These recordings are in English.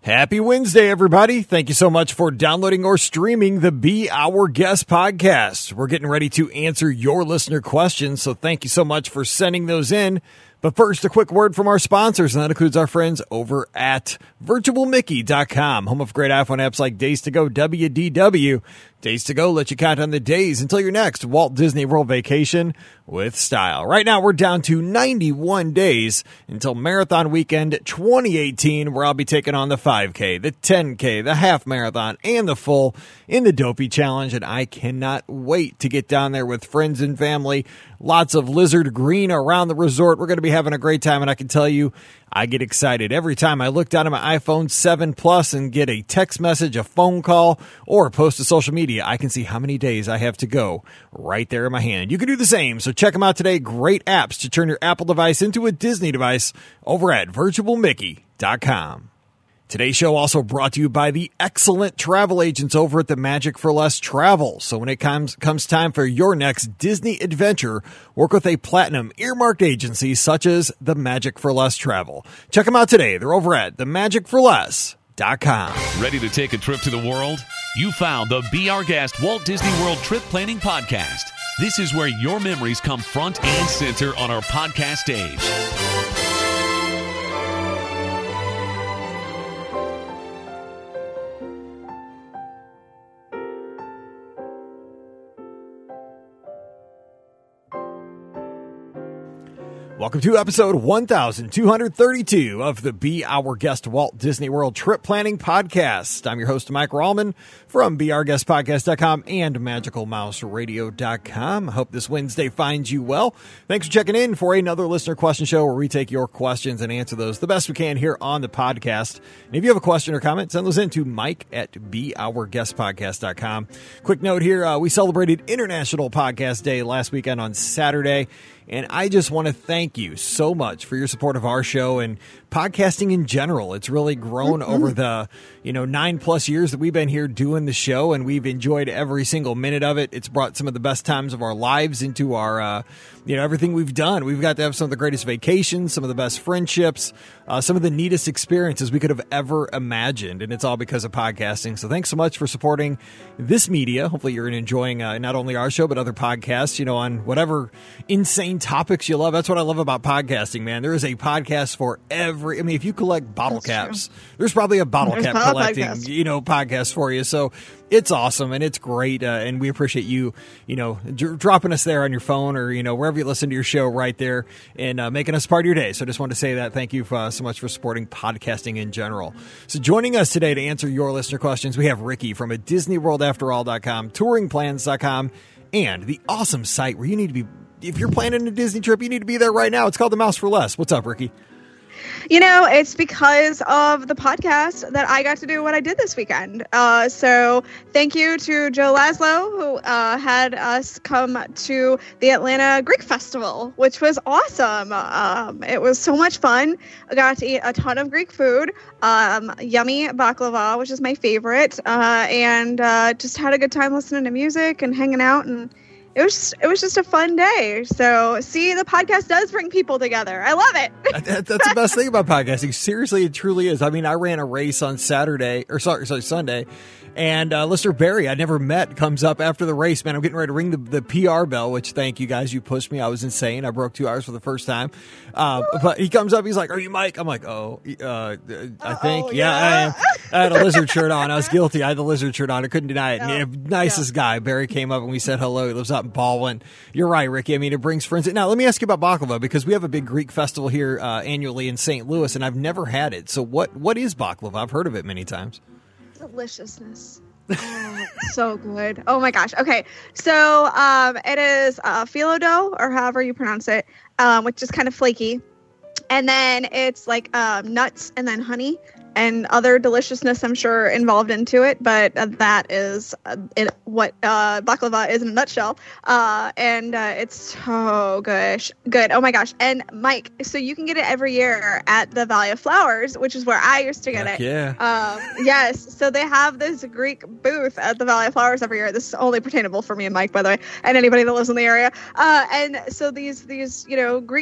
Happy Wednesday, everybody. Thank you so much for downloading or streaming the Be Our Guest podcast. We're getting ready to answer your listener questions, so thank you so much for sending those in. But first, a quick word from our sponsors, and that includes our friends over at virtualmickey.com, home of great iPhone apps like Days to Go WDW. Days to Go let you count on the days until your next Walt Disney World vacation with style. Right now, we're down to 91 days until Marathon Weekend 2018, where I'll be taking on the 5K, the 10K, the half marathon, and the full in the Dopey Challenge, and I cannot wait to get down there with friends and family. Lots of lizard green around the resort. We're going to be having a great time, and I can tell you, I get excited every time I look down at my iPhone 7 Plus and get a text message, a phone call, or post to social media. I can see how many days I have to go right there in my hand. You can do the same, so check them out today. Great apps to turn your Apple device into a Disney device over at virtualmickey.com. Today's show also brought to you by the excellent travel agents over at the Magic for Less Travel. So when it comes time for your next Disney adventure, work with a platinum earmarked agency such as the Magic for Less Travel. Check them out today. They're over at themagicforless.com. Ready to take a trip to the world? You found the Be Our Guest Walt Disney World Trip Planning Podcast. This is where your memories come front and center on our podcast stage. Welcome to episode 1232 of the Be Our Guest Walt Disney World Trip Planning Podcast. I'm your host, Mike Rallman from BeOurGuestPodcast.com and MagicalMouseRadio.com. I hope this Wednesday finds you well. Thanks for checking in for another listener question show where we take your questions and answer those the best we can here on the podcast. And if you have a question or comment, send those in to Mike at BeOurGuestPodcast.com. Quick note here, we celebrated International Podcast Day last weekend on Saturday. And I just want to thank you so much for your support of our show and podcasting in general. It's really grown over the, 9+ years that we've been here doing the show, and we've enjoyed every single minute of it. It's brought some of the best times of our lives into our, everything we've done. We've got to have some of the greatest vacations, some of the best friendships, some of the neatest experiences we could have ever imagined. And it's all because of podcasting. So thanks so much for supporting this media. Hopefully you're enjoying not only our show, but other podcasts, on whatever insane topics you love. That's what I love about podcasting, man. There is a podcast for if you collect bottle caps, there's probably a bottle cap collecting, podcast for you. So it's awesome and it's great. And we appreciate you, dropping us there on your phone or, wherever you listen to your show right there and making us part of your day. So I just wanted to say that. Thank you so much for supporting podcasting in general. So joining us today to answer your listener questions, we have Ricky from a DisneyWorldAfterAll.com, touringplans.com, and the awesome site where you need to be. If you're planning a Disney trip, you need to be there right now. It's called the Mouse for Less. What's up, Ricky? It's because of the podcast that I got to do what I did this weekend. So thank you to Joe Laszlo, who had us come to the Atlanta Greek Festival, which was awesome. It was so much fun. I got to eat a ton of Greek food, yummy baklava, which is my favorite, and just had a good time listening to music and hanging out, and it was just a fun day. So, see, the podcast does bring people together. I love it. That's the best thing about podcasting. Seriously, it truly is. I mean, I ran a race on Sunday. And listener Barry, I never met, comes up after the race. Man, I'm getting ready to ring the PR bell, which thank you guys. You pushed me. I was insane. I broke 2 hours for the first time. But he comes up. He's like, "Are you Mike?" I'm like, I think. Yeah, I am. I had a lizard shirt on. I was guilty. I had the lizard shirt on. I couldn't deny it. Nicest guy. Barry came up and we said hello. He lives out in Baldwin. You're right, Ricky. I mean, it brings friends. Now, let me ask you about baklava, because we have a big Greek festival here annually in St. Louis, and I've never had it. So what is baklava? I've heard of it many times. Deliciousness. Oh, so good. Oh my gosh. Okay. So it is phyllo dough, or however you pronounce it, which is kind of flaky. And then it's like nuts and then honey and other deliciousness, I'm sure, involved into it. But that is what baklava is in a nutshell. And it's so good. Oh, my gosh. And, Mike, so you can get it every year at the Valley of Flowers, which is where I used to get it. Yeah. Yes. So they have this Greek booth at the Valley of Flowers every year. This is only pertainable for me and Mike, by the way, and anybody that lives in the area. And so these Greek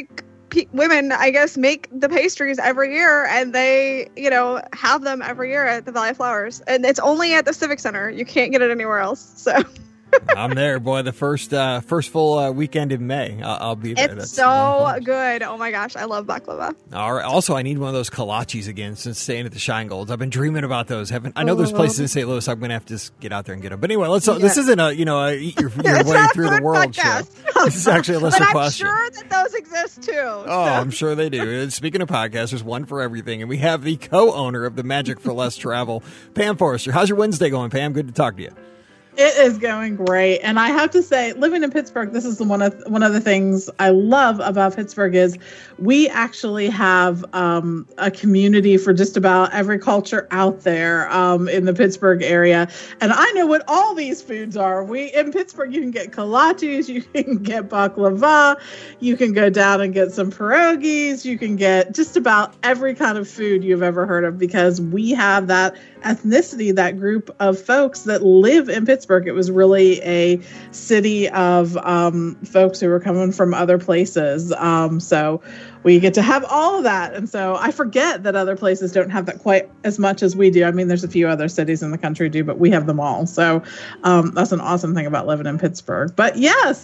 women, I guess, make the pastries every year, and they, have them every year at the Valley of Flowers. And it's only at the Civic Center. You can't get it anywhere else. So I'm there, boy. The first full weekend in May. I'll be there. It's so good. Oh my gosh, I love baklava. All right. Also, I need one of those kolachis again since staying at the Shine Golds. I've been dreaming about those. I know there's places in St. Louis. I'm going to have to just get out there and get them. But anyway, this isn't a eat your way through the world show. This is actually a listener question. I'm sure that those exist too. Oh, I'm sure they do. Speaking of podcasts, there's one for everything, and we have the co-owner of the Magic for Less Travel, Pam Forrester. How's your Wednesday going, Pam? Good to talk to you. It is going great. And I have to say, living in Pittsburgh, this is one of the things I love about Pittsburgh is we actually have a community for just about every culture out there in the Pittsburgh area. And I know what all these foods are. In Pittsburgh, you can get kolaches, you can get baklava, you can go down and get some pierogies, you can get just about every kind of food you've ever heard of, because we have that ethnicity, that group of folks that live in Pittsburgh. It was really a city of folks who were coming from other places. So we get to have all of that. And so I forget that other places don't have that quite as much as we do. I mean, there's a few other cities in the country do, but we have them all. So that's an awesome thing about living in Pittsburgh. But yes,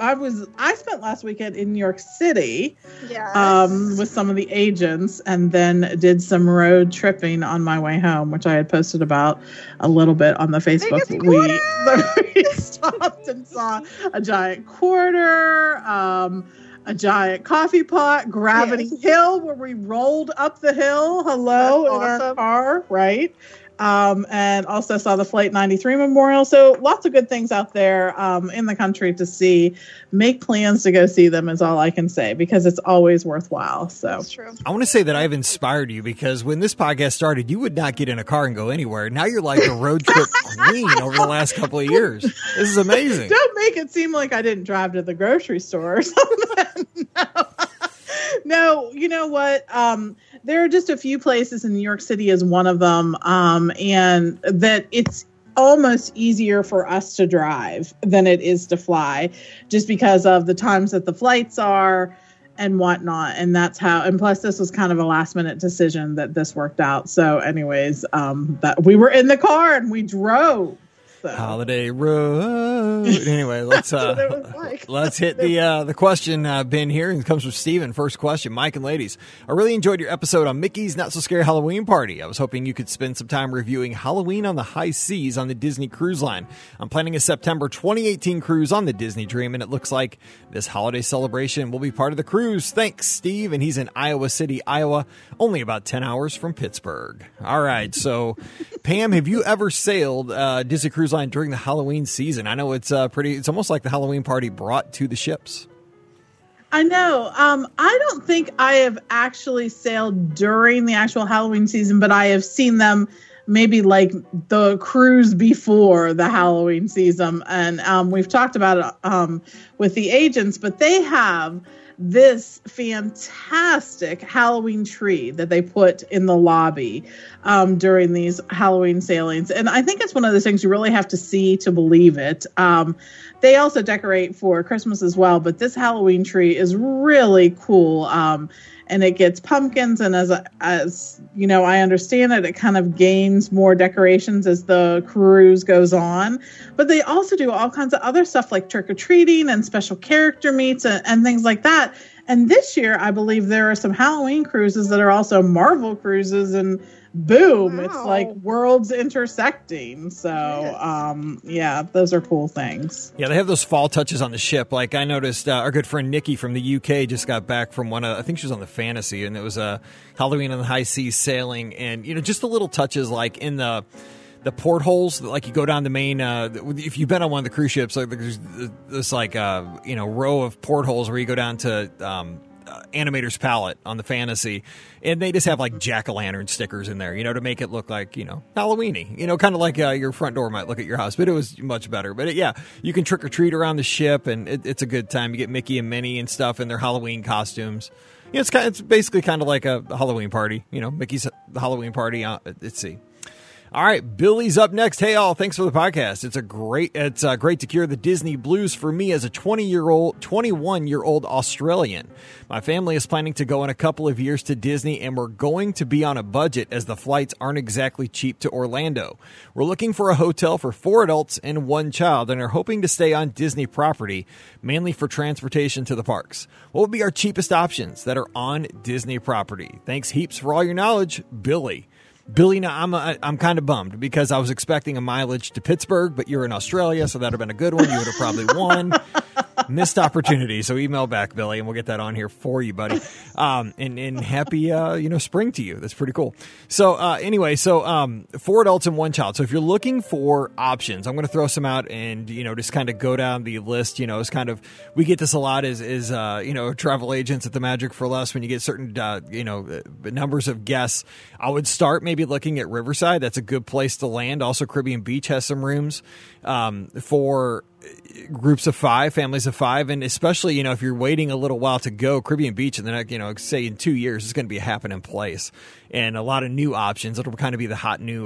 I spent last weekend in New York City with some of the agents, and then did some road tripping on my way home, which I had posted about a little bit on the Facebook. We stopped and saw a giant quarter, a giant coffee pot, Gravity Hill, where we rolled up the hill. Hello. That's in our car, right? And also saw the Flight 93 Memorial. So lots of good things out there in the country to see. Make plans to go see them is all I can say, because it's always worthwhile. So that's true. I want to say that I've inspired you, because when this podcast started, you would not get in a car and go anywhere. Now you're like a road trip queen over the last couple of years. This is amazing. Don't make it seem like I didn't drive to the grocery store or something. No, you know what? There are just a few places, and New York City is one of them, and that it's almost easier for us to drive than it is to fly, just because of the times that the flights are and whatnot. And that's how, and plus this was kind of a last minute decision that this worked out. So anyways, that we were in the car and we drove. So. Holiday Road. Anyway, let's hit the question bin here. And it comes from Steven. First question, Mike and ladies. I really enjoyed your episode on Mickey's Not So Scary Halloween Party. I was hoping you could spend some time reviewing Halloween on the High Seas on the Disney Cruise Line. I'm planning a September 2018 cruise on the Disney Dream, and it looks like this holiday celebration will be part of the cruise. Thanks, Steve. And he's in Iowa City, Iowa, only about 10 hours from Pittsburgh. All right. So, Pam, have you ever sailed Disney Cruise Line during the Halloween season? I know it's it's almost like the Halloween party brought to the ships. I know. I don't think I have actually sailed during the actual Halloween season, but I have seen them maybe like the cruise before the Halloween season. And we've talked about it with the agents, but they have this fantastic Halloween tree that they put in the lobby during these Halloween sailings. And I think it's one of those things you really have to see to believe it. They also decorate for Christmas as well, but this Halloween tree is really cool. And it gets pumpkins, and as you know, I understand it kind of gains more decorations as the cruise goes on. But they also do all kinds of other stuff like trick-or-treating and special character meets and things like that. And this year, I believe there are some Halloween cruises that are also Marvel cruises, and boom, wow. It's like worlds intersecting. So, yeah, those are cool things. Yeah, they have those fall touches on the ship. Like I noticed our good friend Nikki from the UK just got back from I think she was on the Fantasy, and it was a Halloween on the High Seas sailing. And, just the little touches like in the portholes, like you go down the main, if you've been on one of the cruise ships, like there's this row of portholes where you go down to Animator's Palette on the Fantasy, and they just have like jack-o'-lantern stickers in there, to make it look like, Halloween-y, kind of like your front door might look at your house, but it was much better. But you can trick-or-treat around the ship, and it's a good time. You get Mickey and Minnie and stuff in their Halloween costumes. It's basically kind of like a Halloween party, Mickey's Halloween party. Let's see. All right, Billy's up next. Hey, all, thanks for the podcast. It's great to cure the Disney blues for me as a 21-year-old Australian. My family is planning to go in a couple of years to Disney, and we're going to be on a budget as the flights aren't exactly cheap to Orlando. We're looking for a hotel for 4 adults and 1 child, and are hoping to stay on Disney property, mainly for transportation to the parks. What would be our cheapest options that are on Disney property? Thanks heaps for all your knowledge, Billy. Billy, now I'm kind of bummed because I was expecting a mileage to Pittsburgh, but you're in Australia, so that would have been a good one. You would have probably won. Missed opportunity. So email back, Billy, and we'll get that on here for you, buddy. And happy spring to you. That's pretty cool. So anyway, 4 adults and 1 child. So if you're looking for options, I'm going to throw some out and just kind of go down the list. It's kind of, we get this a lot as travel agents at the Magic for Less. When you get certain numbers of guests, I would start maybe looking at Riverside. That's a good place to land. Also, Caribbean Beach has some rooms for groups of 5, families of 5, and especially if you're waiting a little while to go, Caribbean Beach in the next say in 2 years is going to be a happening place, and a lot of new options. It'll kind of be the hot new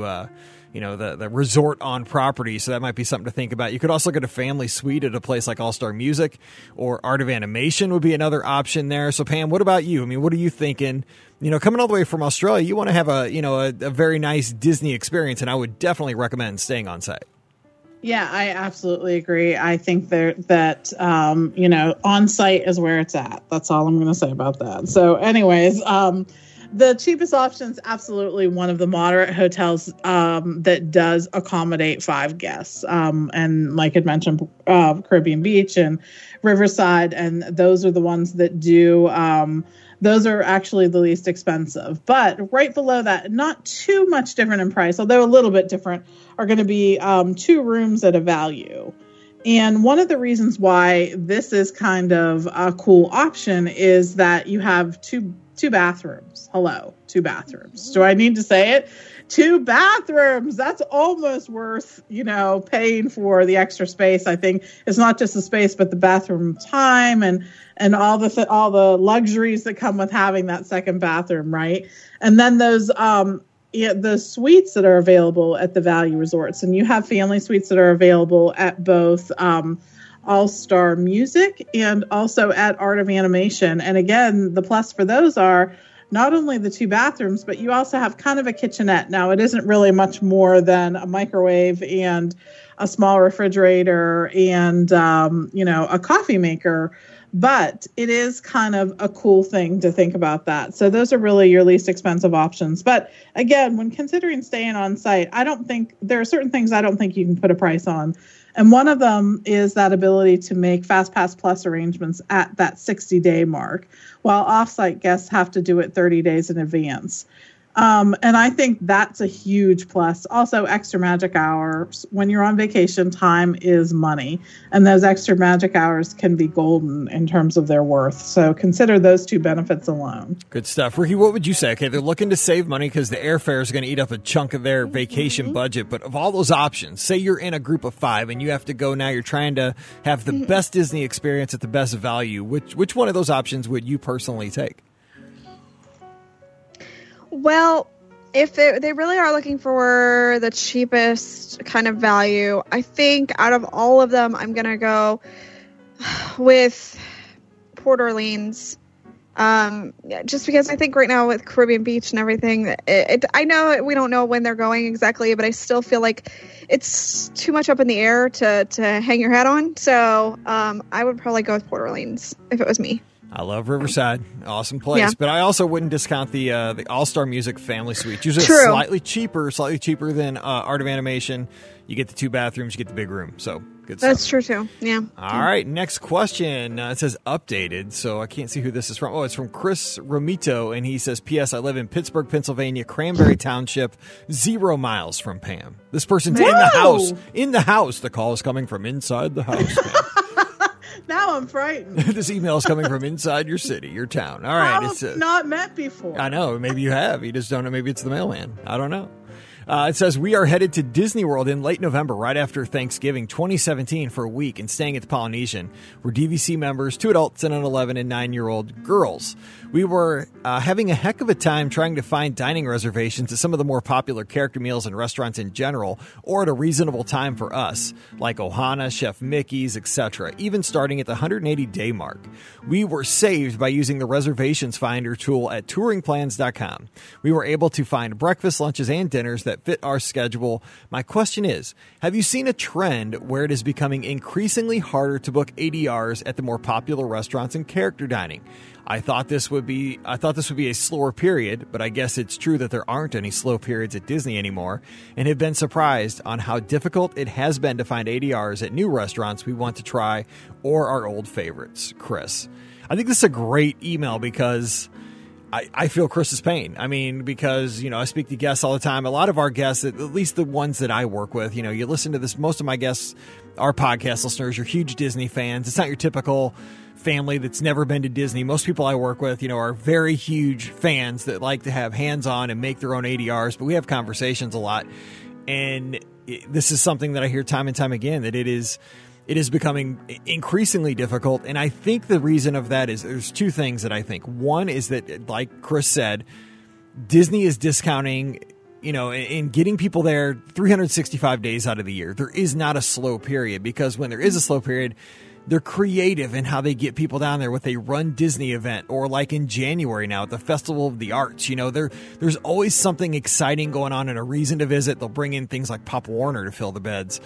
the resort on property, so that might be something to think about. You could also get a family suite at a place like All Star Music, or Art of Animation would be another option there. So Pam, what about you? I mean, what are you thinking? Coming all the way from Australia, you want to have a very nice Disney experience, and I would definitely recommend staying on site. Yeah, I absolutely agree. I think that on site is where it's at. That's all I'm going to say about that. So anyways, the cheapest option is absolutely one of the moderate hotels that does accommodate 5 guests. And like I mentioned, Caribbean Beach and Riverside, and those are the ones that do. Those are actually the least expensive. But right below that, not too much different in price, although a little bit different, are going to be 2 rooms at a value. And one of the reasons why this is kind of a cool option is that you have two bathrooms. Hello, 2 bathrooms. Do I need to say it? 2 bathrooms. That's almost worth, paying for the extra space. I think it's not just the space, but the bathroom time and all the luxuries that come with having that second bathroom, right? And then those the suites that are available at the value resorts, and you have family suites that are available at both All Star Music and also at Art of Animation. And again, the plus for those are not only the 2 bathrooms, but you also have kind of a kitchenette. Now, it isn't really much more than a microwave and a small refrigerator and a coffee maker, but it is kind of a cool thing to think about that. So those are really your least expensive options. But again, when considering staying on site, there are certain things I don't think you can put a price on. And one of them is that ability to make FastPass Plus arrangements at that 60-day mark, while off-site guests have to do it 30 days in advance. And I think that's a huge plus. Also, extra magic hours. When you're on vacation, time is money. And those extra magic hours can be golden in terms of their worth. So consider those 2 benefits alone. Good stuff. Ricky, what would you say? Okay, they're looking to save money because the airfare is going to eat up a chunk of their vacation budget. But of all those options, say you're in a group of 5 and you have to go now, you're trying to have the best Disney experience at the best value. Which one of those options would you personally take? Well, if they really are looking for the cheapest kind of value, I think out of all of them, I'm going to go with Port Orleans. Just because I think right now with Caribbean Beach and everything, I know we don't know when they're going exactly, but I still feel like it's too much up in the air to hang your hat on. So I would probably go with Port Orleans if it was me. I love Riverside. Awesome place. Yeah. But I also wouldn't discount the All-Star Music family suite. Usually slightly cheaper than Art of Animation. You get the 2 bathrooms, you get the big room. So good stuff. That's true, too. Yeah. All right. Next question. It says updated, so I can't see who this is from. Oh, it's from Chris Romito, and he says, P.S. I live in Pittsburgh, Pennsylvania, Cranberry Township, 0 miles from Pam. This person's in the house. In the house. The call is coming from inside the house, Pam. Now I'm frightened. This email is coming from inside your city, your town. All right. It's not met before. I know. Maybe you have. You just don't know. Maybe it's the mailman. I don't know. It says, we are headed to Disney World in late November, right after Thanksgiving 2017 for a week and staying at the Polynesian. We're DVC members, 2 adults and an 11 and 9-year-old girls. We were having a heck of a time trying to find dining reservations at some of the more popular character meals and restaurants in general, or at a reasonable time for us, like Ohana, Chef Mickey's, etc., even starting at the 180-day mark. We were saved by using the reservations finder tool at touringplans.com. We were able to find breakfast, lunches, and dinners that fit our schedule. My question is, have you seen a trend where it is becoming increasingly harder to book ADRs at the more popular restaurants and character dining? I thought this would be a slower period, but I guess it's true that there aren't any slow periods at Disney anymore, and have been surprised on how difficult it has been to find ADRs at new restaurants we want to try or our old favorites. Chris. I think this is a great email because I feel Chris's pain. I mean, because, I speak to guests all the time. A lot of our guests, at least the ones that I work with, you listen to this. Most of my guests are podcast listeners. You're huge Disney fans. It's not your typical family that's never been to Disney. Most people I work with, are very huge fans that like to have hands-on and make their own ADRs, but we have conversations a lot. And this is something that I hear time and time again, that it is becoming increasingly difficult. And I think the reason of that is there's 2 things that I think. One is that, like Chris said, Disney is discounting, and getting people there 365 days out of the year. There is not a slow period, because when there is a slow period, they're creative in how they get people down there with a Run Disney event, or like in January now at the Festival of the Arts. There's always something exciting going on and a reason to visit. They'll bring in things like Pop Warner to fill the beds.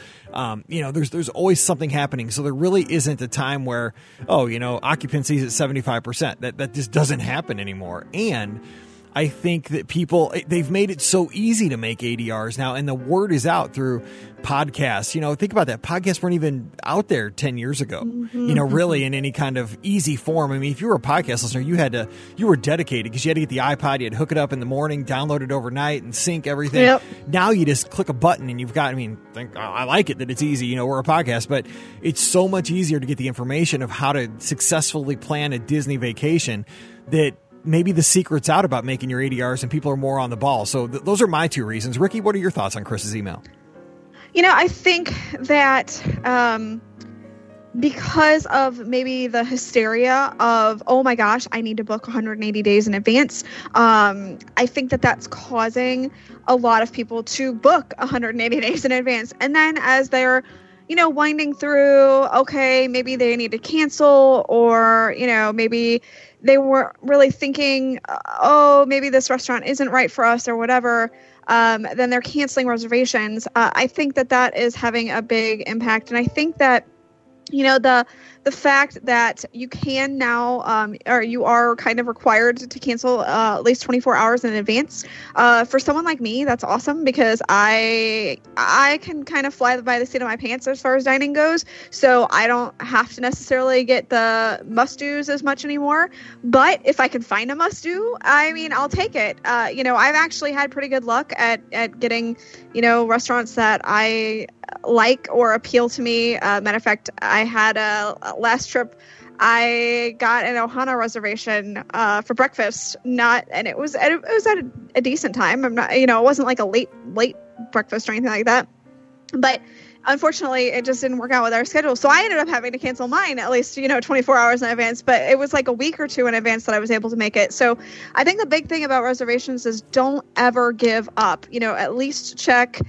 There's always something happening. So there really isn't a time where, occupancy is at 75%. That just doesn't happen anymore. And I think that they've made it so easy to make ADRs now, and the word is out through podcasts. Think about that. Podcasts weren't even out there 10 years ago, really in any kind of easy form. I mean, if you were a podcast listener, you were dedicated, because you had to get the iPod, you had to hook it up in the morning, download it overnight, and sync everything. Yep. Now you just click a button and you've got, I like it that it's easy, we're a podcast, but it's so much easier to get the information of how to successfully plan a Disney vacation, that maybe the secret's out about making your ADRs and people are more on the ball. So those are my 2 reasons. Ricky, what are your thoughts on Chris's email? I think that because of maybe the hysteria of, oh my gosh, I need to book 180 days in advance, I think that that's causing a lot of people to book 180 days in advance. And then as they're winding through, okay, maybe they need to cancel, or, maybe they weren't really thinking, oh, maybe this restaurant isn't right for us or whatever, then they're canceling reservations. I think that is having a big impact. And I think that, the fact that you can now, or you are kind of required to cancel at least 24 hours in advance. For someone like me, that's awesome, because I can kind of fly by the seat of my pants as far as dining goes. So I don't have to necessarily get the must-dos as much anymore. But if I can find a must-do, I'll take it. I've actually had pretty good luck at getting, restaurants that I like or appeal to me. Matter of fact, I had a last trip, I got an Ohana reservation for breakfast. And it was at a decent time. I'm not, it wasn't like a late breakfast or anything like that. But unfortunately, it just didn't work out with our schedule. So I ended up having to cancel mine at least, 24 hours in advance. But it was like a week or 2 in advance that I was able to make it. So I think the big thing about reservations is don't ever give up. At least check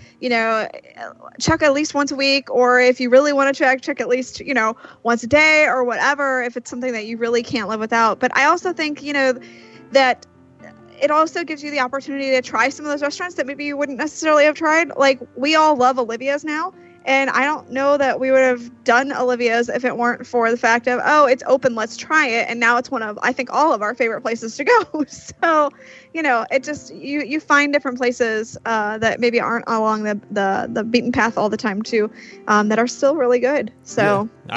at least once a week. Or if you really want to check at least, once a day or whatever, if it's something that you really can't live without. But I also think, that it also gives you the opportunity to try some of those restaurants that maybe you wouldn't necessarily have tried. Like, we all love Olivia's now. And I don't know that we would have done Olivia's if it weren't for the fact of, oh, it's open, let's try it. And now it's one of, I think, all of our favorite places to go. So, it just, you find different places that maybe aren't along the beaten path all the time too, that are still really good. So, yeah.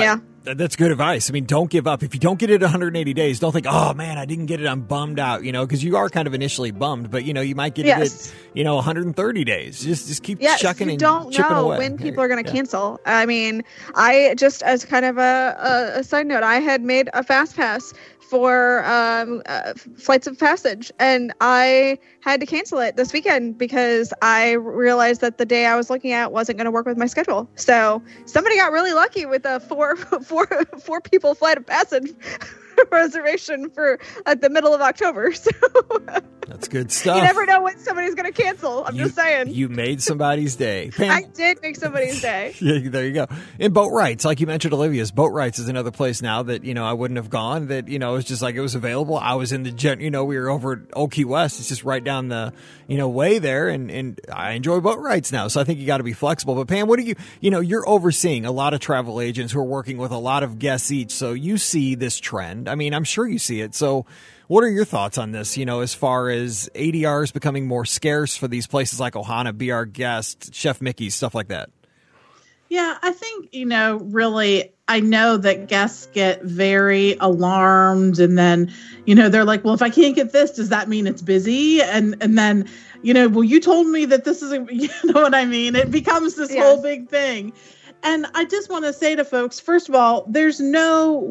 That's good advice. I mean, don't give up. If you don't get it 180 days, don't think, oh man, I didn't get it, I'm bummed out, because you are kind of initially bummed, but you might get it at, 130 days. Just keep chucking and chipping away. You don't know when people are going to cancel. I mean, I just, as kind of a side note, I had made a fast pass for Flights of Passage, and I had to cancel it this weekend because I realized that the day I was looking at wasn't going to work with my schedule. So somebody got really lucky with a four people Flight of Passage reservation for at the middle of October. So that's good stuff. You never know when somebody's going to cancel. I'm just saying. You made somebody's day. Pam, I did make somebody's day. Yeah, there you go. And Boatwrights, like you mentioned, Olivia's Boatwrights is another place now that I wouldn't have gone. That it's just like it was available. I was in the we were over at Old Key West. It's just right down the way there, and I enjoy Boatwrights now. So I think you got to be flexible. But Pam, what do you're overseeing a lot of travel agents who are working with a lot of guests each. So you see this trend. I mean, I'm sure you see it. So what are your thoughts on this, as far as ADRs becoming more scarce for these places like Ohana, Be Our Guest, Chef Mickey's, stuff like that? Yeah, I think, really, I know that guests get very alarmed, and then, they're like, well, if I can't get this, does that mean it's busy? And then, well, you told me that this is, you know what I mean? It becomes this whole big thing. And I just want to say to folks, first of all, there's no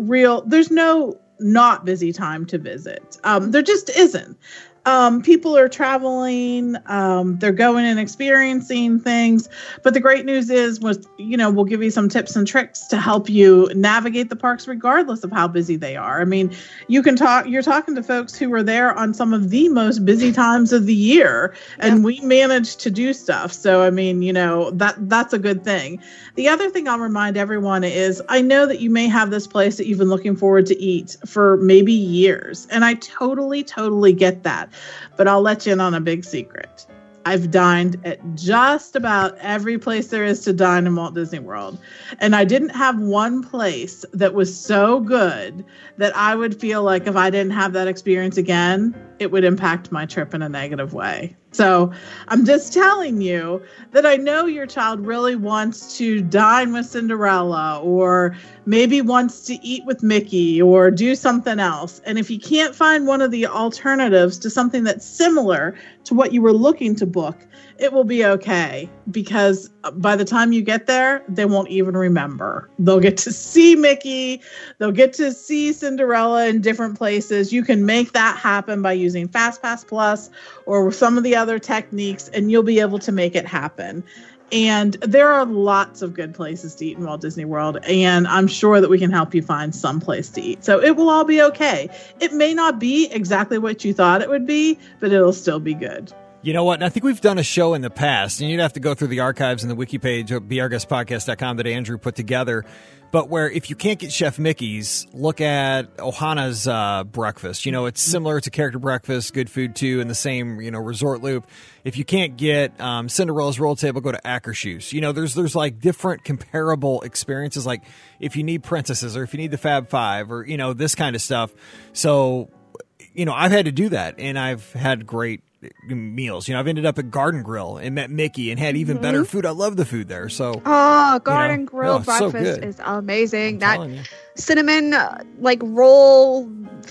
not busy time to visit. There just isn't. People are traveling, they're going and experiencing things. But the great news is, we'll give you some tips and tricks to help you navigate the parks regardless of how busy they are. I mean, you're talking to folks who were there on some of the most busy times of the year, and we managed to do stuff. So, I mean, that's a good thing. The other thing I'll remind everyone is, I know that you may have this place that you've been looking forward to eat for maybe years, and I totally get that. But I'll let you in on a big secret. I've dined at just about every place there is to dine in Walt Disney World. And I didn't have one place that was so good that I would feel like if I didn't have that experience again, it would impact my trip in a negative way. So I'm just telling you that I know your child really wants to dine with Cinderella, or maybe wants to eat with Mickey, or do something else. And if you can't find one of the alternatives to something that's similar to what you were looking to book, it will be okay, because by the time you get there, they won't even remember. They'll get to see Mickey. They'll get to see Cinderella in different places. You can make that happen by using FastPass Plus or some of the other techniques, and you'll be able to make it happen. And there are lots of good places to eat in Walt Disney World, and I'm sure that we can help you find some place to eat. So it will all be okay. It may not be exactly what you thought it would be, but it'll still be good. You know what? And I think we've done a show in the past, and you'd have to go through the archives and the wiki page of beourguestpodcast.com that Andrew put together. But where if you can't get Chef Mickey's, look at Ohana's breakfast. It's similar to Character Breakfast, good food too, in the same, resort loop. If you can't get Cinderella's Roll Table, go to Akershus. There's like different comparable experiences, like if you need princesses or if you need the Fab Five or, this kind of stuff. So, I've had to do that, and I've had great meals. I've ended up at Garden Grill and met Mickey and had even better food. I love the food there. So Garden Grill breakfast is amazing. That cinnamon roll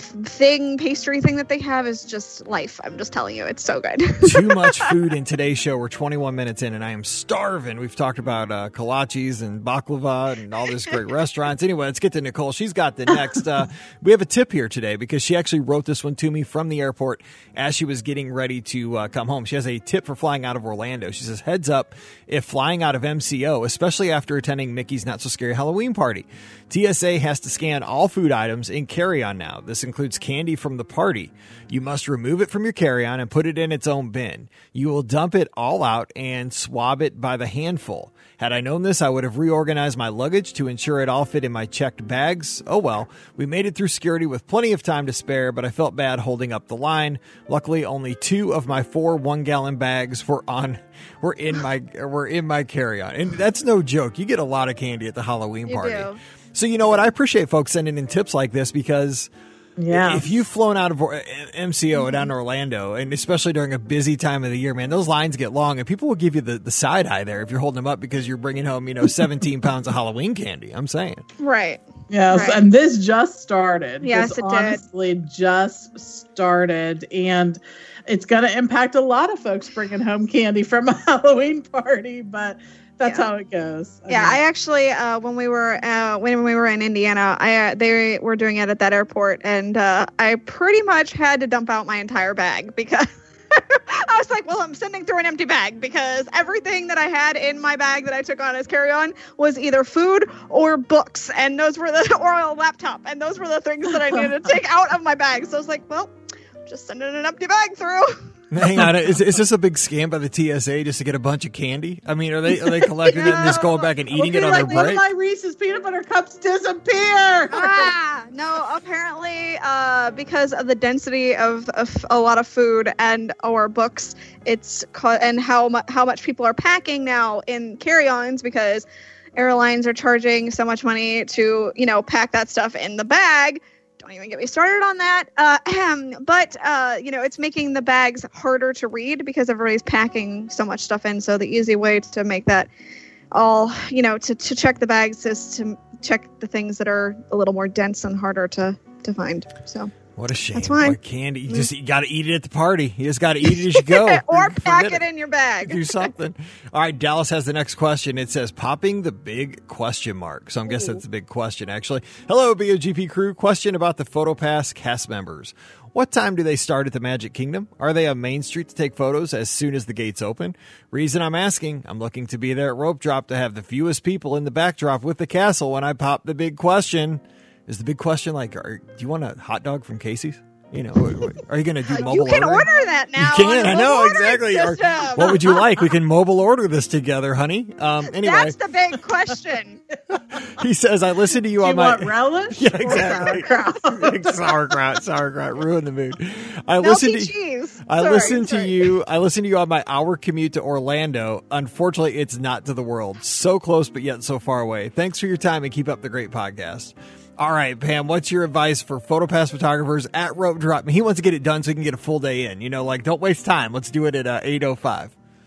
pastry thing that they have is just life. I'm just telling you, it's so good. Too much food in today's show. We're 21 minutes in and I am starving. We've talked about kolaches and baklava and all these great restaurants. Anyway, let's get to Nicole. She's got the next. We have a tip here today because she actually wrote this one to me from the airport as she was getting ready to come home. She has a tip for flying out of Orlando. She says, heads up if flying out of MCO, especially after attending Mickey's Not So Scary Halloween Party. TSA has to scan all food items in carry-on now. This includes candy from the party. You must remove it from your carry-on and put it in its own bin. You will dump it all out and swab it by the handful. Had I known this, I would have reorganized my luggage to ensure it all fit in my checked bags. Oh well, we made it through security with plenty of time to spare, but I felt bad holding up the line. Luckily, only 2 of my 4 1-gallon bags were in my carry-on. And that's no joke. You get a lot of candy at the Halloween party. You do. So you know what? I appreciate folks sending in tips like this because if you've flown out of MCO down to Orlando, and especially during a busy time of the year, man, those lines get long, and people will give you the side eye there if you're holding them up because you're bringing home, 17 pounds of Halloween candy. I'm saying. Right. Yes, Right. and this just started. Yes, This it did. honestly just started, and it's going to impact a lot of folks bringing home candy from a Halloween party, but that's Yeah. how it goes. Yeah, I actually when we were in Indiana, they were doing it at that airport, and I pretty much had to dump out my entire bag because I was like, well, I'm sending through an empty bag because everything that I had in my bag that I took on as carry-on was either food or books, and those were or a laptop, and those were the things that I needed to take out of my bag. So I was like, well, just sending an empty bag through. Hang on, is this a big scam by the TSA just to get a bunch of candy? I mean, are they collecting it and just going back and eating it on their One of break? my Reese's peanut butter cups disappear. No, apparently because of the density of a lot of food and or books, and how much people are packing now in carry-ons because airlines are charging so much money to pack that stuff in the bag. Don't even get me started on that. But it's making the bags harder to read because everybody's packing so much stuff in. So the easy way to make that all, to check the bags is to check the things that are a little more dense and harder to find. So What a shame. That's fine. Boy, candy. You got to eat it at the party. You just got to eat it as you go. or pack Forget it in your bag. Do something. All right, Dallas has the next question. It says, popping the big question mark. So I'm guessing it's a big question, actually. Hello, BOGP crew. Question about the PhotoPass cast members. What time do they start at the Magic Kingdom? Are they on Main Street to take photos as soon as the gates open? Reason I'm asking, I'm looking to be there at Rope Drop to have the fewest people in the backdrop with the castle when I pop the big question. Is the big question like, do you want a hot dog from Casey's? Are you going to do mobile You can ordering? order that now. You can. on I the know ordering exactly. Or, system. what would you like? We can mobile order this together, honey. Anyway, That's the big question. he says, I listened to you Do on you my want relish? Yeah, or exactly. sauerkraut? sauerkraut, ruin the mood. I Melty listened to cheese. I Sorry, listened to sorry. you. I listened to you on my hour commute to Orlando. Unfortunately, it's not to the world. So close, but yet so far away. Thanks for your time and keep up the great podcast. All right, Pam, what's your advice for PhotoPass photographers at Rope Drop? He wants to get it done so he can get a full day in. Don't waste time. Let's do it at 8:05.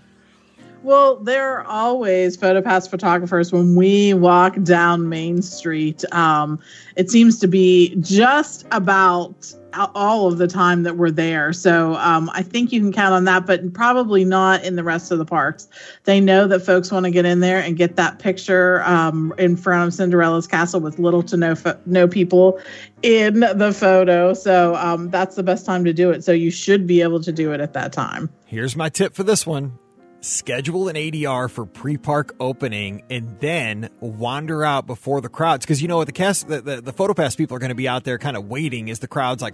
Well, there are always PhotoPass photographers when we walk down Main Street. It seems to be just about all of the time that we're there. So I think you can count on that, but probably not in the rest of the parks. They know that folks want to get in there and get that picture in front of Cinderella's castle with little to no people in the photo. So that's the best time to do it. So you should be able to do it at that time. Here's my tip for this one. Schedule an ADR for pre-park opening and then wander out before the crowds. Because, the PhotoPass people are going to be out there kind of waiting as the crowds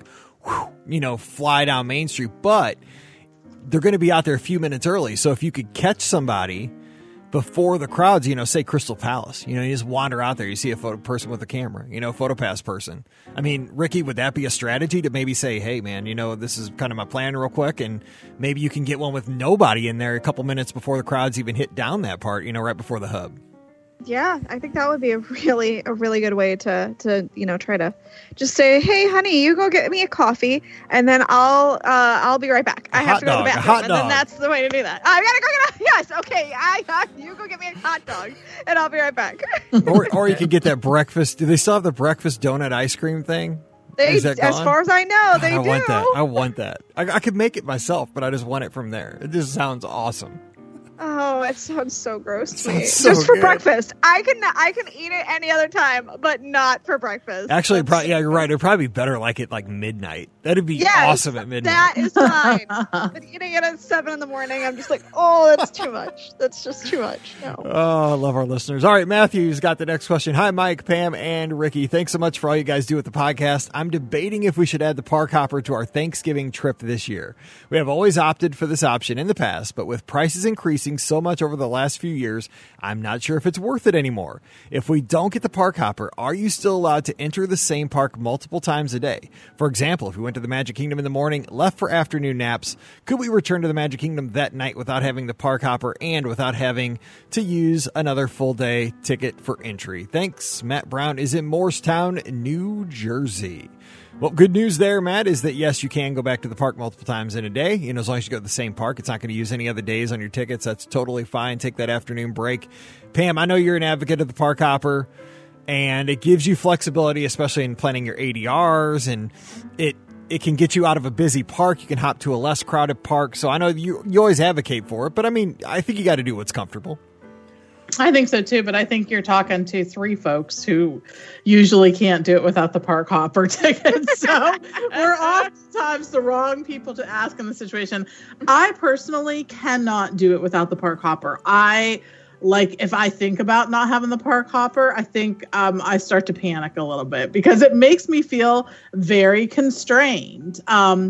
fly down Main Street. But they're going to be out there a few minutes early. So if you could catch somebody before the crowds, say Crystal Palace, you just wander out there. You see a photo person with a camera, PhotoPass person. I mean, Ricky, would that be a strategy to maybe say, hey, man, this is kind of my plan real quick, and maybe you can get one with nobody in there a couple minutes before the crowds even hit down that part, right before the hub. Yeah, I think that would be a really good way to try to just say, hey, honey, you go get me a coffee, and then I'll be right back. I have to go to the bathroom, and then that's the way to do that. I gotta go get yes, okay. You go get me a hot dog, and I'll be right back. or you could get that breakfast. Do they still have the breakfast donut ice cream thing? As far as I know, they do. I want that. I could make it myself, but I just want it from there. It just sounds awesome. Oh, it sounds so gross to me. So just for good. breakfast. I can eat it any other time, but not for breakfast. Actually, you're right. It'd probably be better like at midnight. That'd be awesome at midnight. That is fine. But eating it at 7 in the morning, I'm just like, oh, that's too much. That's just too much. No. Oh, I love our listeners. All right, Matthew's got the next question. Hi, Mike, Pam, and Ricky. Thanks so much for all you guys do with the podcast. I'm debating if we should add the park hopper to our Thanksgiving trip this year. We have always opted for this option in the past, but with prices increasing so much over the last few years, I'm not sure if it's worth it anymore. If we don't get the park hopper, are you still allowed to enter the same park multiple times a day? For example, if we went to the Magic Kingdom in the morning, left for afternoon naps, could we return to the Magic Kingdom that night without having the park hopper and without having to use another full day ticket for entry? Thanks. Matt Brown is in Morristown, New Jersey. Well, good news there, Matt, is that, yes, you can go back to the park multiple times in a day. As long as you go to the same park, it's not going to use any other days on your tickets. That's totally fine. Take that afternoon break. Pam, I know you're an advocate of the park hopper. and it gives you flexibility, especially in planning your ADRs, and it can get you out of a busy park. You can hop to a less crowded park. So I know you always advocate for it, but I mean, I think you got to do what's comfortable. I think so too, but I think you're talking to 3 folks who usually can't do it without the park hopper ticket. So we're oftentimes the wrong people to ask in the situation. I personally cannot do it without the park hopper. If I think about not having the park hopper, I think I start to panic a little bit because it makes me feel very constrained.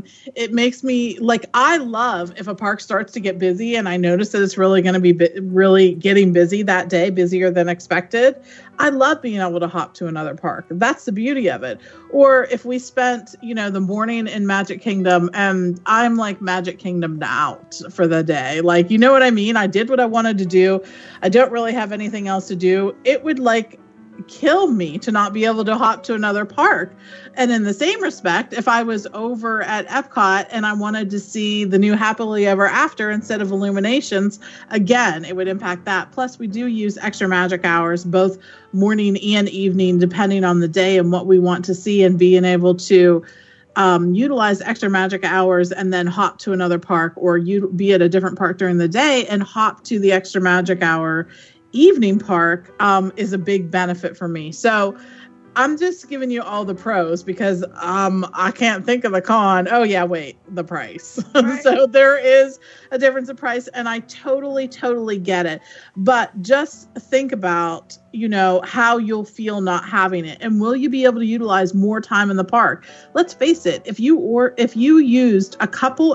It makes me I love if a park starts to get busy and I notice that it's really going to be really getting busy that day, busier than expected. I love being able to hop to another park. That's the beauty of it. Or if we spent, the morning in Magic Kingdom and I'm Magic Kingdom out for the day. You know what I mean? I did what I wanted to do. I don't really have anything else to do. It would kill me to not be able to hop to another park. And in the same respect, if I was over at Epcot and I wanted to see the new Happily Ever After instead of Illuminations, again, it would impact that. Plus, we do use extra magic hours, both morning and evening, depending on the day and what we want to see, and being able to utilize extra magic hours and then hop to another park, or you be at a different park during the day and hop to the extra magic hour evening park is a big benefit for me. So I'm just giving you all the pros because I can't think of the con. Oh yeah, wait, the price. Right. So there is a difference in price, and I totally get it. But just think about, how you'll feel not having it, and will you be able to utilize more time in the park? Let's face it, if you used a couple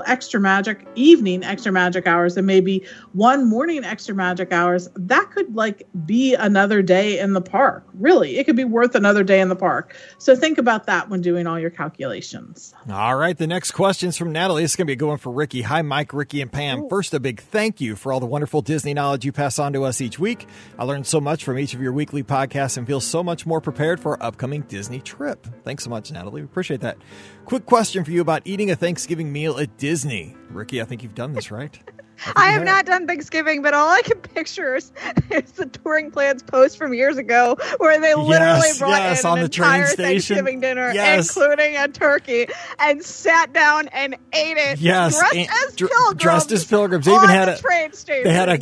evening extra magic hours and maybe one morning extra magic hours, that could be another day in the park. Really, it could be worth another day in the park. So think about that when doing all your calculations. All right, the next question is from Natalie. This is going to be going for Ricky. Hi, Mike, Ricky, and Pam. First, a big thank you for all the wonderful Disney knowledge you pass on to us each week. I learned so much from each of your weekly podcasts and feel so much more prepared for our upcoming Disney trip. Thanks so much, Natalie. We appreciate that. Quick question for you about eating a Thanksgiving meal at Disney. Ricky, I think you've done this, right? I have not done Thanksgiving, but all I can picture is the Touring Plans post from years ago where they literally brought in on an the train entire station. Thanksgiving dinner, including a turkey, and sat down and ate it dressed as pilgrims. They even had a train station. They had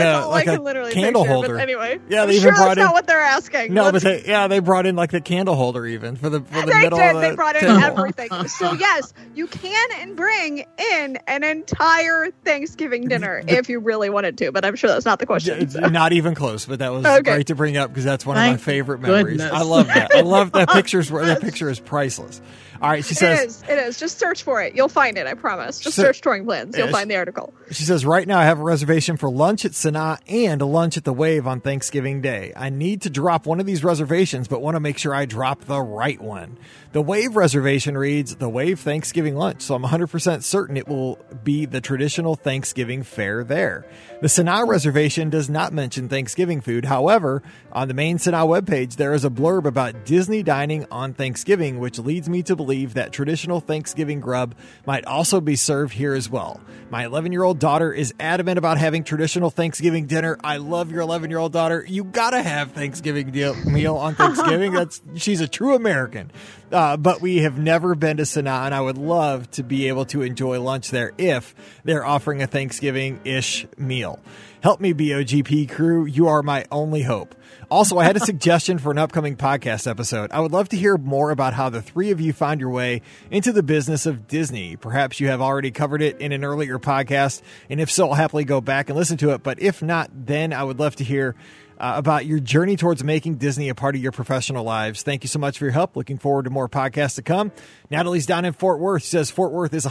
a candle holder. But anyway, yeah, they I'm even sure brought that's not what they're asking. No, but they brought in the candle holder even for the middle of the They brought in table. everything. So yes, you can bring in an entire Thanksgiving dinner if you really wanted to, but I'm sure that's not the question. It's not even close, but that was great to bring up because that's one of my favorite memories. Goodness. I love that. I love that that picture is priceless. All right, she says... It is. Just search for it. You'll find it, I promise. Just search Touring Plans. You'll find the article. She says, right now I have a reservation for lunch at Sanaa and a lunch at the Wave on Thanksgiving Day. I need to drop one of these reservations, but want to make sure I drop the right one. The Wave reservation reads, the Wave Thanksgiving lunch, so I'm 100% certain it will be the traditional Thanksgiving fare there. The Sanaa reservation does not mention Thanksgiving food. However, on the main Sanaa webpage, there is a blurb about Disney dining on Thanksgiving, which leads me to believe that traditional Thanksgiving grub might also be served here as well. My 11-year-old daughter is adamant about having traditional Thanksgiving dinner. I love your 11-year-old daughter. You gotta have Thanksgiving meal on Thanksgiving. She's a true American. But we have never been to Sanaa, and I would love to be able to enjoy lunch there if they're offering a Thanksgiving-ish meal. Help me, BOGP crew. You are my only hope. Also, I had a suggestion for an upcoming podcast episode. I would love to hear more about how the three of you found your way into the business of Disney. Perhaps you have already covered it in an earlier podcast, and if so, I'll happily go back and listen to it. But if not, then I would love to hear about your journey towards making Disney a part of your professional lives. Thank you so much for your help. Looking forward to more podcasts to come. Natalie's down in Fort Worth. She says Fort Worth is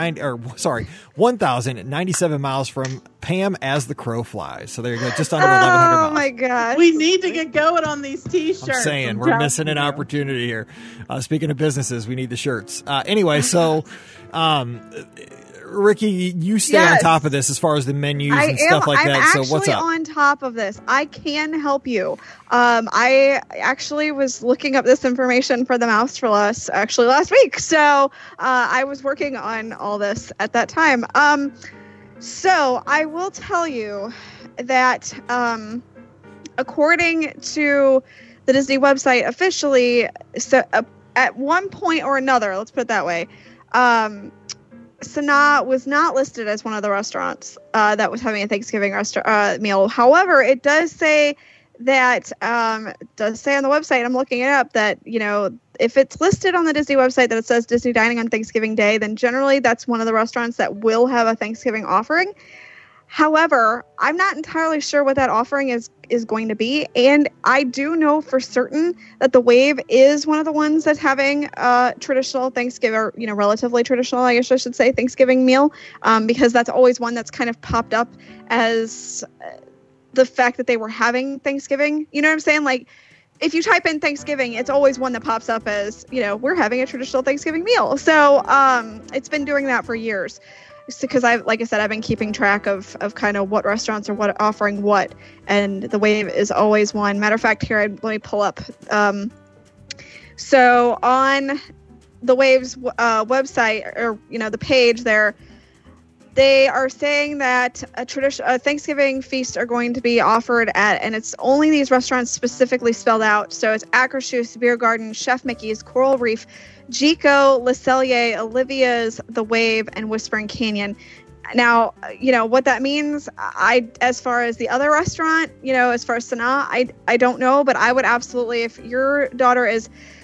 1,097 miles from Pam as the crow flies. So there you go, just under 1,100 miles. Oh my God. We need to get going on these t-shirts. I'm saying we're missing an opportunity here. Speaking of businesses, we need the shirts. Anyway, so Ricky, you stay on top of this as far as the menus and stuff like that. So what's up? I'm actually on top of this. I can help you. I actually was looking up this information for the Mouse for Less actually last week. So I was working on all this at that time. So I will tell you that according to the Disney website officially, so at one point or another, let's put it that way, Sanaa was not listed as one of the restaurants that was having a Thanksgiving meal. However, it does say that does say on the website, I'm looking it up, that, you know, if it's listed on the Disney website that it says Disney dining on Thanksgiving Day, then generally that's one of the restaurants that will have a Thanksgiving offering. However, I'm not entirely sure what that offering is going to be, and I do know for certain that the Wave is one of the ones that's having a traditional Thanksgiving, or, you know, relatively traditional, I guess I should say, Thanksgiving meal, because that's always one that's kind of popped up as the fact that they were having Thanksgiving. You know what I'm saying? Like, if you type in Thanksgiving, it's always one that pops up as, you know, we're having a traditional Thanksgiving meal. So it's been doing that for years. Because like I said, I've been keeping track of kind of what restaurants are what offering what, and the Wave is always one. Matter of fact, here, let me pull up. So on the Wave's website, or, you know, the page there, they are saying that a Thanksgiving feast are going to be offered at, and it's only these restaurants specifically spelled out. So it's Akershus, Beer Garden, Chef Mickey's, Coral Reef, Jico, Le Cellier, Olivia's, The Wave, and Whispering Canyon. Now, you know what that means. As far as the other restaurant, you know, as far as Sanaa, I don't know, but I would absolutely, if your daughter is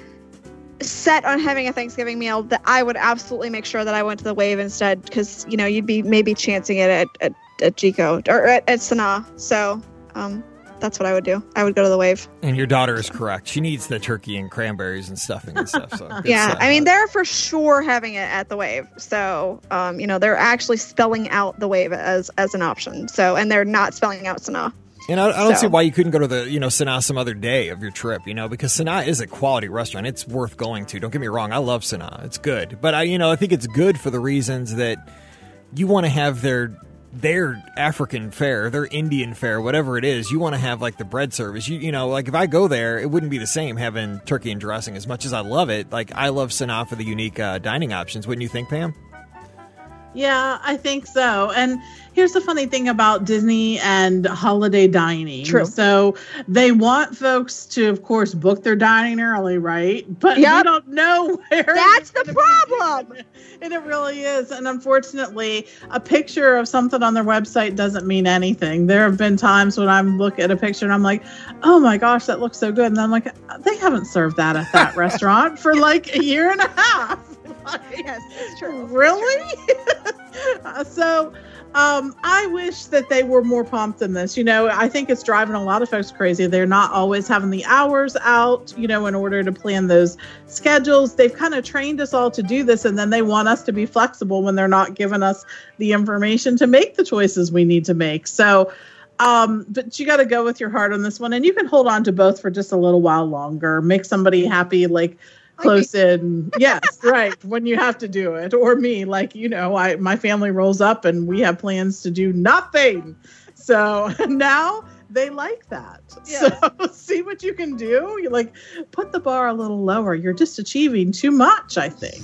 set on having a Thanksgiving meal, that I would absolutely make sure that I went to the Wave instead, because, you know, you'd be maybe chancing it at Jico or at Sanaa. So that's what I would do. I would go to the Wave. And your daughter is correct. She needs the turkey and cranberries and stuffing and stuff. So yeah, I mean, they're for sure having it at the Wave. So, you know, they're actually spelling out the Wave as an option. So, and they're not spelling out Sanaa. And I don't see why you couldn't go to the, you know, Sanaa some other day of your trip, you know, because Sanaa is a quality restaurant. It's worth going to. Don't get me wrong. I love Sanaa. It's good. But I think it's good for the reasons that you want to have their African fare, their Indian fare, whatever it is. You want to have like the bread service. You know, like if I go there, it wouldn't be the same having turkey and dressing. As much as I love it, like I love Sanaa for the unique dining options. Wouldn't you think, Pam? Yeah, I think so. And here's the funny thing about Disney and holiday dining. True. So they want folks to, of course, book their dining early, right? But we don't know where. That's the problem. And it really is. And unfortunately, a picture of something on their website doesn't mean anything. There have been times when I look at a picture and I'm like, oh my gosh, that looks so good. And then I'm like, they haven't served that at that restaurant for like a year and a half. Yes, it's true. Really? So I wish that they were more pumped than this. You know, I think it's driving a lot of folks crazy. They're not always having the hours out, you know, in order to plan those schedules. They've kind of trained us all to do this, and then they want us to be flexible when they're not giving us the information to make the choices we need to make. So, but you got to go with your heart on this one, and you can hold on to both for just a little while longer. Make somebody happy, like close in. Yes, right. When you have to do it. Or me, like, you know, my family rolls up and we have plans to do nothing. So now they like that. Yes. So see what you can do. You like put the bar a little lower. You're just achieving too much, I think.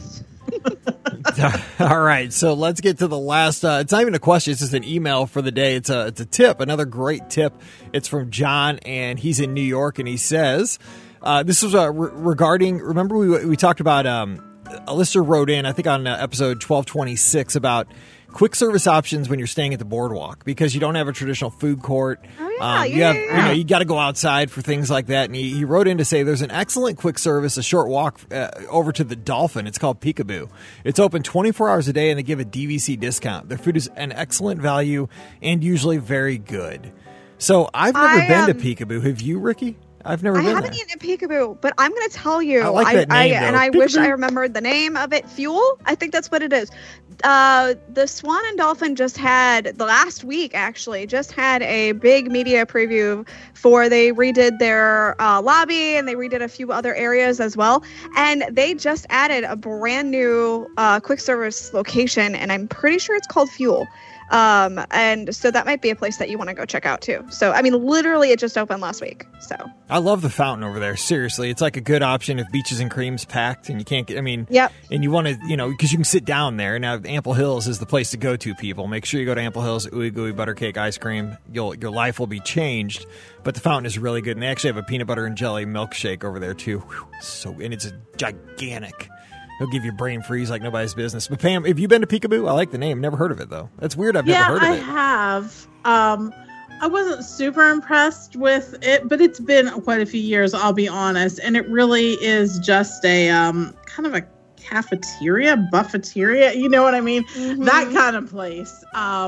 All right, so let's get to the last. It's not even a question; it's just an email for the day. It's a tip, another great tip. It's from John, and he's in New York, and he says, "This was regarding. Remember, we talked about a listener wrote in, I think on episode 1226, about quick service options when you're staying at the boardwalk because you don't have a traditional food court. Oh, yeah, you got to go outside for things like that. And he wrote in to say there's an excellent quick service, a short walk over to the Dolphin. It's called Peekaboo. It's open 24 hours a day, and they give a DVC discount. Their food is an excellent value and usually very good. So I've never been to Peekaboo. Have you, Ricky? I've never been there. I haven't eaten at Peekaboo, but I'm going to tell you. I like that name, and I wish I remembered the name of it. Fuel? I think that's what it is. The Swan and Dolphin just had, the last week actually, just had a big media preview they redid their lobby, and they redid a few other areas as well. And they just added a brand new quick service location, and I'm pretty sure it's called Fuel. And so that might be a place that you want to go check out too. So, I mean, literally it just opened last week. So I love the fountain over there. Seriously, it's like a good option if Beaches and Cream's packed and you can't get, yep. And you want to, because you can sit down there. Now, Ample Hills is the place to go to, people. Make sure you go to Ample Hills, Ooey Gooey Buttercake Ice Cream. Your life will be changed. But the fountain is really good. And they actually have a peanut butter and jelly milkshake over there too. And it's a gigantic. He'll give you brain freeze like nobody's business. But Pam, have you been to Peekaboo? I like the name. Never heard of it, though. That's weird. I've never heard of it. Yeah, I have. I wasn't super impressed with it, but it's been quite a few years, I'll be honest. And it really is just a kind of a cafeteria, buffeteria. You know what I mean? Mm-hmm. That kind of place.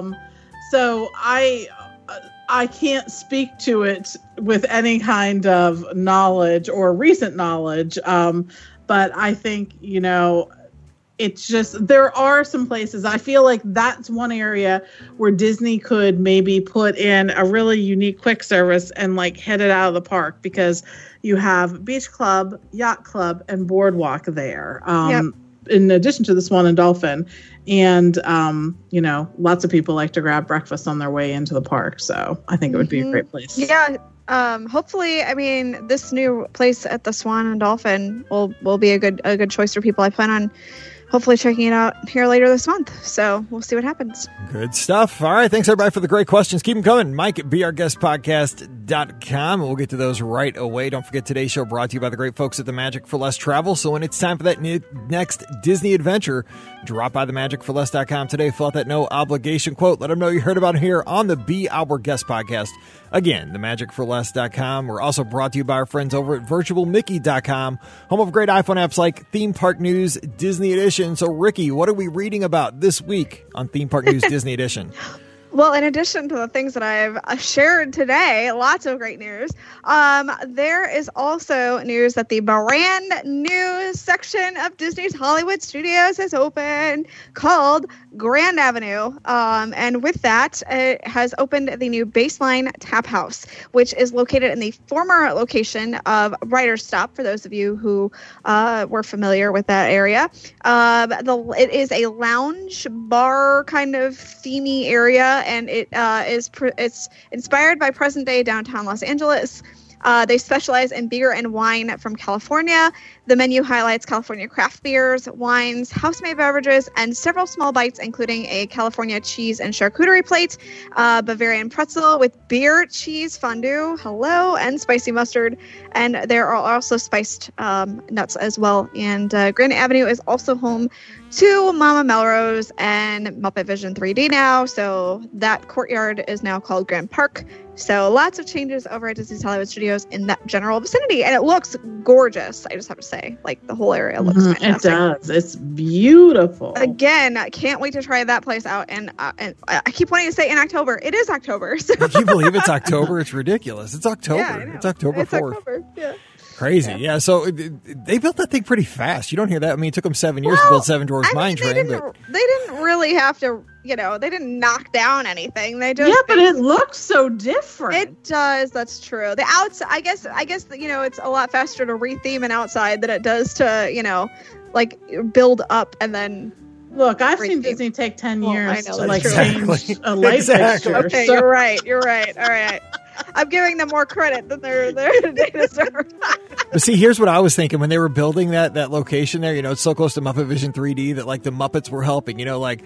So I can't speak to it with any kind of knowledge or recent knowledge. But I think, it's just, there are some places, I feel like that's one area where Disney could maybe put in a really unique quick service and like head it out of the park, because you have Beach Club, Yacht Club, and Boardwalk there. Yep. In addition to the Swan and Dolphin. And, lots of people like to grab breakfast on their way into the park. So I think it would be a great place. Yeah. Hopefully, this new place at the Swan and Dolphin will be a good choice for people. I plan on hopefully checking it out here later this month. So we'll see what happens. Good stuff. All right. Thanks, everybody, for the great questions. Keep them coming. Mike at beourguestpodcast.com. We'll get to those right away. Don't forget, today's show brought to you by the great folks at the Magic for Less Travel. So when it's time for that next Disney adventure, drop by the magicforless.com today. Fill out that no obligation quote. Let them know you heard about it here on the Be Our Guest podcast. Again, themagicforless.com. We're also brought to you by our friends over at virtualmickey.com, home of great iPhone apps like Theme Park News Disney Edition. So, Ricky, what are we reading about this week on Theme Park News Disney Edition? Well, in addition to the things that I've shared today, lots of great news. There is also news that the brand new section of Disney's Hollywood Studios has opened, called Grand Avenue. And with that, it has opened the new Baseline Tap House, which is located in the former location of Writer's Stop, for those of you who were familiar with that area. It is a lounge bar kind of themey area, and it's inspired by present-day downtown Los Angeles. They specialize in beer and wine from California. The menu highlights California craft beers, wines, house-made beverages, and several small bites, including a California cheese and charcuterie plate, Bavarian pretzel with beer, cheese, fondue, and spicy mustard. And there are also spiced nuts as well. And Grand Avenue is also home to Mama Melrose and Muppet Vision 3D now. So that courtyard is now called Grand Park. So lots of changes over at Disney's Hollywood Studios in that general vicinity. And it looks gorgeous, I just have to say. Like, the whole area looks fantastic. It does. It's beautiful. Again, I can't wait to try that place out. And I keep wanting to say in October. It is October. So. Can you believe it's October? It's ridiculous. It's October. Yeah, I know. It's October 4th. October. Yeah. Crazy. Yeah. So they built that thing pretty fast. You don't hear that. I mean, it took them 7 years to build Seven Dwarfs Mine Train. They didn't really have to, they didn't knock down anything. They just, but it looks so different. It does. That's true. The outside, I guess, it's a lot faster to retheme an outside than it does to, build up and then. Look, I've seen Disney take 10 years to change a light fixture. Okay, you're right. All right. I'm giving them more credit than their data server. But see, here's what I was thinking when they were building that location there. It's so close to Muppet Vision 3D that the Muppets were helping.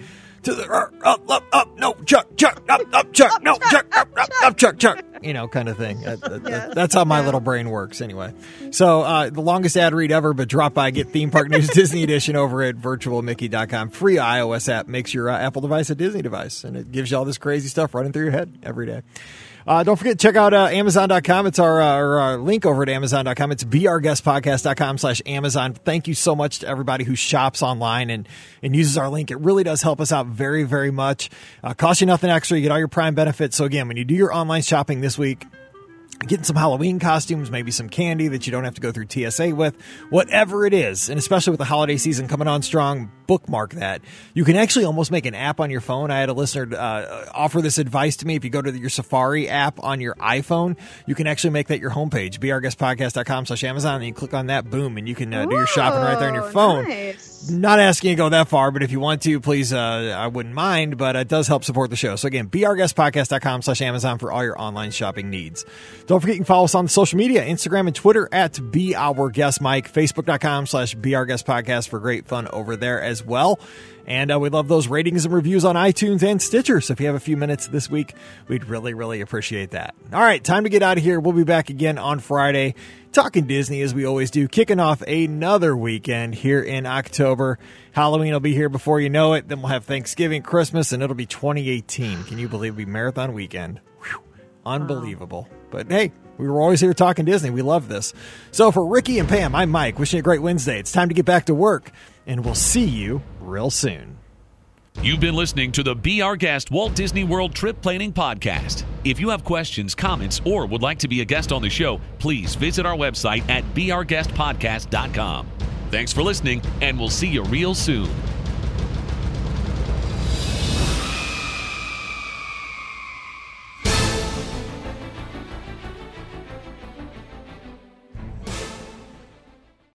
To the up, no, Chuck, up, Chuck, no, Chuck, up, Chuck. Kind of thing. That's how my little brain works, anyway. So the longest ad read ever, but drop by, get Theme Park News Disney Edition over at virtualmickey.com. Free iOS app makes your Apple device a Disney device, and it gives you all this crazy stuff running through your head every day. Don't forget to check out Amazon.com. It's our link over at Amazon.com. It's beourguestpodcast.com/Amazon. Thank you so much to everybody who shops online and uses our link. It really does help us out very, very much. Costs you nothing extra. You get all your Prime benefits. So again, when you do your online shopping this week, getting some Halloween costumes, maybe some candy that you don't have to go through TSA with, whatever it is. And especially with the holiday season coming on strong, bookmark that. You can actually almost make an app on your phone. I had a listener offer this advice to me. If you go to your Safari app on your iPhone, you can actually make that your homepage, beourguestpodcast.com/Amazon, and you click on that, boom, and you can do your shopping right there on your phone. Nice. Not asking you to go that far, but if you want to, please, I wouldn't mind, but it does help support the show. So again, beourguestpodcast.com/Amazon for all your online shopping needs. Don't forget you can follow us on social media, Instagram and Twitter at BeOurGuestMike, Facebook.com/BeOurGuestPodcast for great fun over there as well. And we love those ratings and reviews on iTunes and Stitcher. So if you have a few minutes this week, we'd really, really appreciate that. All right, time to get out of here. We'll be back again on Friday, talking Disney as we always do, kicking off another weekend here in October. Halloween will be here before you know it. Then we'll have Thanksgiving, Christmas, and it'll be 2018. Can you believe it'll be marathon weekend? Whew, unbelievable. Wow. But hey, we were always here talking Disney. We love this. So for Ricky and Pam, I'm Mike. Wishing you a great Wednesday. It's time to get back to work, and we'll see you real soon. You've been listening to the Be Our Guest Walt Disney World Trip Planning Podcast. If you have questions, comments, or would like to be a guest on the show, please visit our website at beourguestpodcast.com. Thanks for listening, and we'll see you real soon.